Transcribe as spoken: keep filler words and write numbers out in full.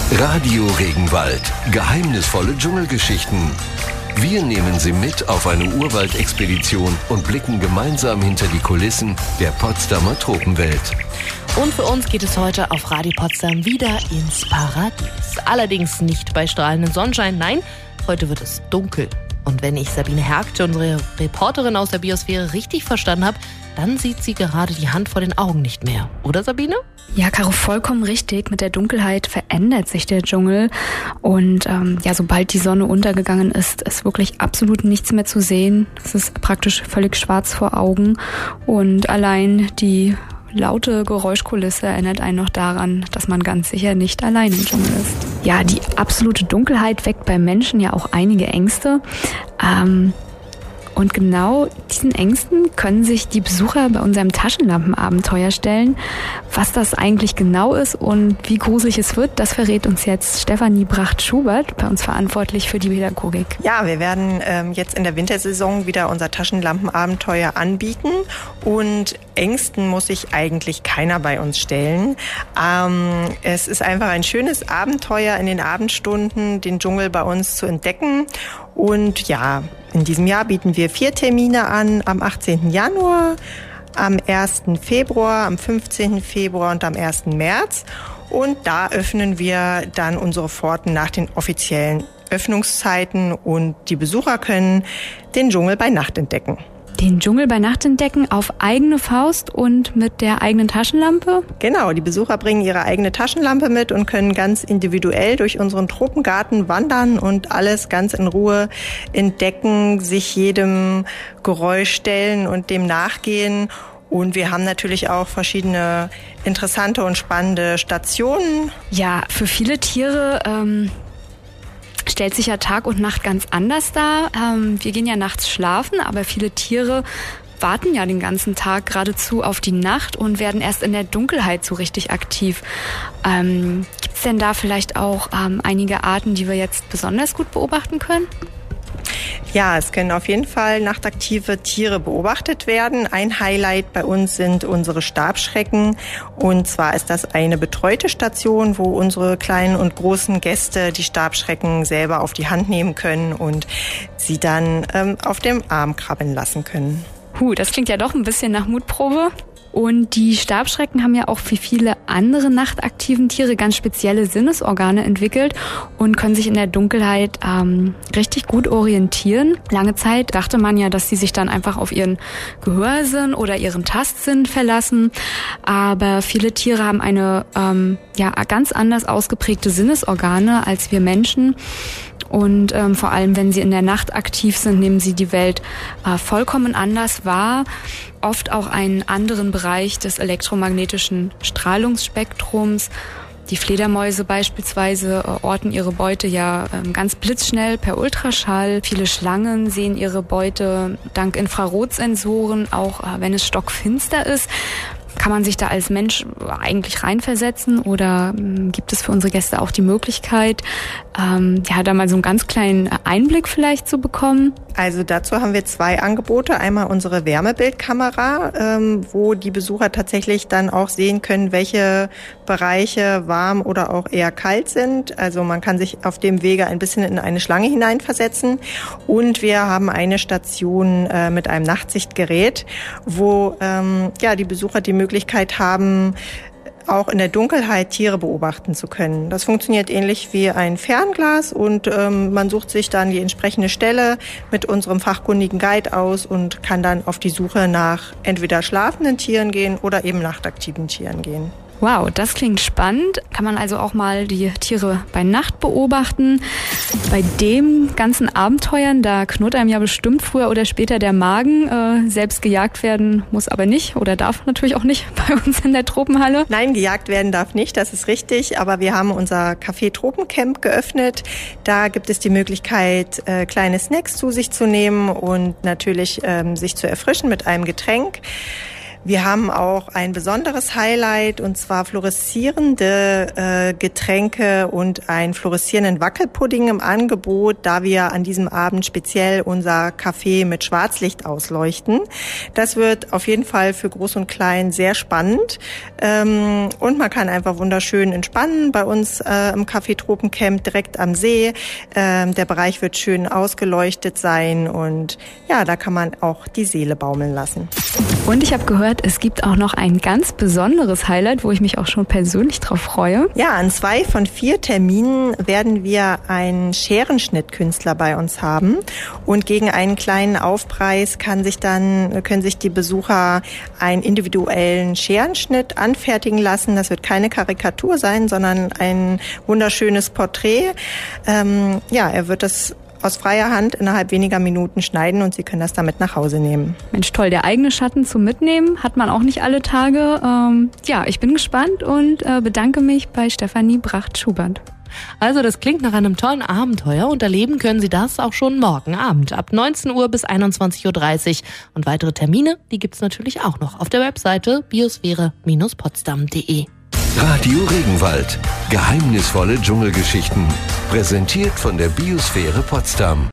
Radio Regenwald. Geheimnisvolle Dschungelgeschichten. Wir nehmen Sie mit auf eine Urwaldexpedition und blicken gemeinsam hinter die Kulissen der Potsdamer Tropenwelt. Und für uns geht es heute auf Radio Potsdam wieder ins Paradies. Allerdings nicht bei strahlendem Sonnenschein, nein, heute wird es dunkel. Und wenn ich Sabine Hergte, unsere Reporterin aus der Biosphäre, richtig verstanden habe, dann sieht sie gerade die Hand vor den Augen nicht mehr. Oder, Sabine? Ja, Caro, vollkommen richtig. Mit der Dunkelheit verändert sich der Dschungel. Und ähm, ja, sobald die Sonne untergegangen ist, ist wirklich absolut nichts mehr zu sehen. Es ist praktisch völlig schwarz vor Augen. Und allein die laute Geräuschkulisse erinnert einen noch daran, dass man ganz sicher nicht allein im Dschungel ist. Ja, die absolute Dunkelheit weckt beim Menschen ja auch einige Ängste. Ähm, Und genau diesen Ängsten können sich die Besucher bei unserem Taschenlampenabenteuer stellen. Was das eigentlich genau ist und wie gruselig es wird, das verrät uns jetzt Stefanie Bracht-Schubert, bei uns verantwortlich für die Pädagogik. Ja, wir werden ähm, jetzt in der Wintersaison wieder unser Taschenlampenabenteuer anbieten. Und Ängsten muss sich eigentlich keiner bei uns stellen. Ähm, es ist einfach ein schönes Abenteuer in den Abendstunden, den Dschungel bei uns zu entdecken. Und ja, in diesem Jahr bieten wir vier Termine an, am achtzehnten Januar, am ersten Februar, am fünfzehnten Februar und am ersten März. Und da öffnen wir dann unsere Pforten nach den offiziellen Öffnungszeiten und die Besucher können den Dschungel bei Nacht entdecken. Den Dschungel bei Nacht entdecken auf eigene Faust und mit der eigenen Taschenlampe? Genau, die Besucher bringen ihre eigene Taschenlampe mit und können ganz individuell durch unseren Tropengarten wandern und alles ganz in Ruhe entdecken, sich jedem Geräusch stellen und dem nachgehen. Und wir haben natürlich auch verschiedene interessante und spannende Stationen. Ja, für viele Tiere ähm stellt sich ja Tag und Nacht ganz anders dar. Ähm, wir gehen ja nachts schlafen, aber viele Tiere warten ja den ganzen Tag geradezu auf die Nacht und werden erst in der Dunkelheit so richtig aktiv. Ähm, gibt es denn da vielleicht auch ähm, einige Arten, die wir jetzt besonders gut beobachten können? Ja, es können auf jeden Fall nachtaktive Tiere beobachtet werden. Ein Highlight bei uns sind unsere Stabschrecken. Und zwar ist das eine betreute Station, wo unsere kleinen und großen Gäste die Stabschrecken selber auf die Hand nehmen können und sie dann ähm, auf dem Arm krabbeln lassen können. Huh, das klingt ja doch ein bisschen nach Mutprobe. Und die Stabschrecken haben ja auch wie viele andere nachtaktiven Tiere ganz spezielle Sinnesorgane entwickelt und können sich in der Dunkelheit ähm, richtig gut orientieren. Lange Zeit dachte man ja, dass sie sich dann einfach auf ihren Gehörsinn oder ihren Tastsinn verlassen. Aber viele Tiere haben eine ähm, ja ganz anders ausgeprägte Sinnesorgane als wir Menschen. Und ähm, vor allem, wenn sie in der Nacht aktiv sind, nehmen sie die Welt äh, vollkommen anders wahr. Oft auch einen anderen Bereich des elektromagnetischen Strahlungsspektrums. Die Fledermäuse beispielsweise äh, orten ihre Beute ja äh, ganz blitzschnell per Ultraschall. Viele Schlangen sehen ihre Beute dank Infrarotsensoren, auch äh, wenn es stockfinster ist. Kann man sich da als Mensch eigentlich reinversetzen oder ähm, gibt es für unsere Gäste auch die Möglichkeit, ähm, ja, da mal so einen ganz kleinen Einblick vielleicht zu bekommen? Also dazu haben wir zwei Angebote. Einmal unsere Wärmebildkamera, ähm, wo die Besucher tatsächlich dann auch sehen können, welche Bereiche warm oder auch eher kalt sind. Also man kann sich auf dem Wege ein bisschen in eine Schlange hineinversetzen. Und wir haben eine Station äh, mit einem Nachtsichtgerät, wo ähm, ja die Besucher die Möglichkeit haben, auch in der Dunkelheit Tiere beobachten zu können. Das funktioniert ähnlich wie ein Fernglas und ähm, man sucht sich dann die entsprechende Stelle mit unserem fachkundigen Guide aus und kann dann auf die Suche nach entweder schlafenden Tieren gehen oder eben nachtaktiven Tieren gehen. Wow, das klingt spannend. Kann man also auch mal die Tiere bei Nacht beobachten. Bei dem ganzen Abenteuern, da knurrt einem ja bestimmt früher oder später der Magen. Äh, selbst gejagt werden muss aber nicht oder darf natürlich auch nicht bei uns in der Tropenhalle. Nein, gejagt werden darf nicht, das ist richtig. Aber wir haben unser Café Tropencamp geöffnet. Da gibt es die Möglichkeit, äh, kleine Snacks zu sich zu nehmen und natürlich ähm, sich zu erfrischen mit einem Getränk. Wir haben auch ein besonderes Highlight, und zwar fluoreszierende äh, Getränke und einen fluoreszierenden Wackelpudding im Angebot, da wir an diesem Abend speziell unser Café mit Schwarzlicht ausleuchten. Das wird auf jeden Fall für Groß und Klein sehr spannend. Ähm, und man kann einfach wunderschön entspannen bei uns äh, im Café Tropencamp direkt am See. Ähm, der Bereich wird schön ausgeleuchtet sein und ja, da kann man auch die Seele baumeln lassen. Und ich habe gehört, es gibt auch noch ein ganz besonderes Highlight, wo ich mich auch schon persönlich drauf freue. Ja, an zwei von vier Terminen werden wir einen Scherenschnittkünstler bei uns haben. Und gegen einen kleinen Aufpreis kann sich dann, können sich die Besucher einen individuellen Scherenschnitt anfertigen lassen. Das wird keine Karikatur sein, sondern ein wunderschönes Porträt. Ähm, ja, er wird das aus freier Hand innerhalb weniger Minuten schneiden und Sie können das damit nach Hause nehmen. Mensch, toll, der eigene Schatten zum Mitnehmen hat man auch nicht alle Tage. Ähm, ja, ich bin gespannt und äh, bedanke mich bei Stefanie Bracht-Schubert. Also das klingt nach einem tollen Abenteuer und erleben können Sie das auch schon morgen Abend ab neunzehn Uhr bis einundzwanzig Uhr dreißig. Und weitere Termine, die gibt's natürlich auch noch auf der Webseite biosphäre Bindestrich potsdam punkt de. Radio Regenwald. Geheimnisvolle Dschungelgeschichten. Präsentiert von der Biosphäre Potsdam.